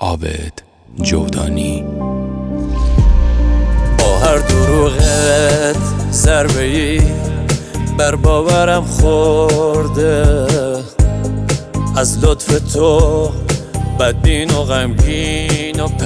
عابد جودانی. با هر دروغت ضربه‌ای بر باورم خورده، از لطف تو بدبین و غمگین و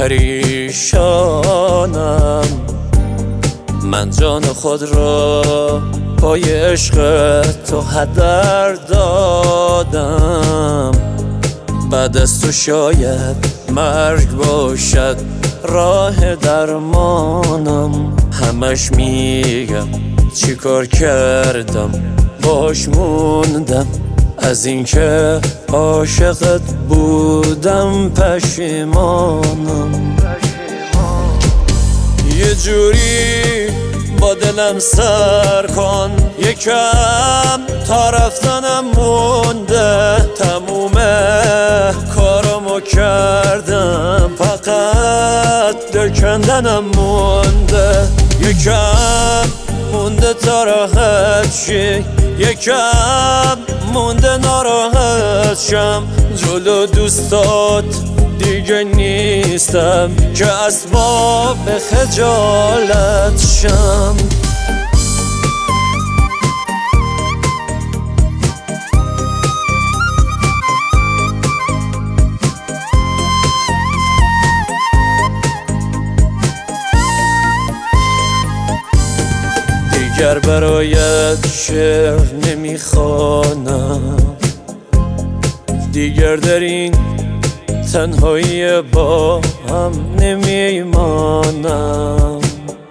پریشانم. من جان خود را پای عشق تو هدر دادم. بعد از تو شاید مرگ باشد راه درمانم. همش میگم چی کار کردم باش موندم، از اینکه عاشقت بودم پشیمانم. یه جوری با دلم سر کن، یکم تا رفتنم مونده. تموم کارمو کردم، فقط دل کندنم مونده. یکم مونده تا راحت شی، یکم مونده ناراحت شم. جلو دوستات دیگه نیستم که اسباب خجالت شم. دیگر برایت شعر نمیخوانم، دیگر در این تنهایی با هم نمیمانم.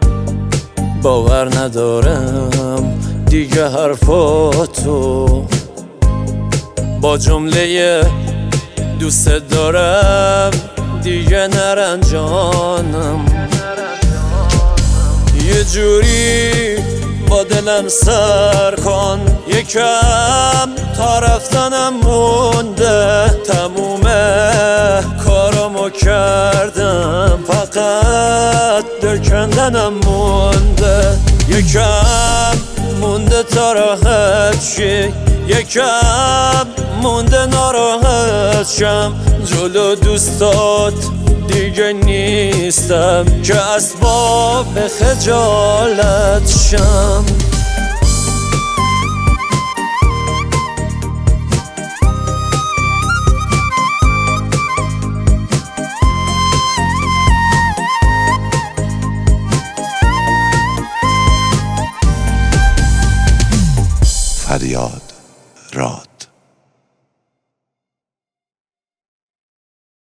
باور ندارم دیگه حرفاتو، با جمله دوست دارم دیگه نرنجانم. یه جوری با دلم سر کن، یکم تا رفتنم مونده. تموم کارمو کردم، فقط دل کندنم مونده. یکم مونده تا راحت شی، یکم مونده ناراحت شم. جلو دوستات دیگه نیستم که اسباب خجالت شم. فریاد